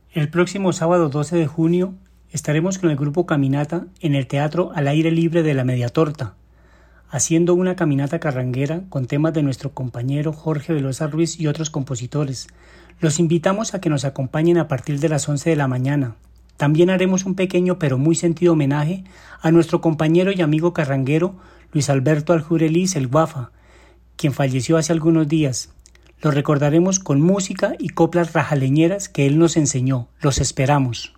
El próximo sábado 12 de junio estaremos con el grupo Caminata en el Teatro al Aire Libre de la Mediatorta, haciendo una caminata carranguera con temas de nuestro compañero Jorge Velosa Ruiz y otros compositores. Los invitamos a que nos acompañen a partir de las 11 de la mañana. También haremos un pequeño pero muy sentido homenaje a nuestro compañero y amigo carranguero Luis Alberto Aljure-Liz el Guafa, quien falleció hace algunos días. Lo recordaremos con música y coplas rajaleñeras que él nos enseñó. Los esperamos.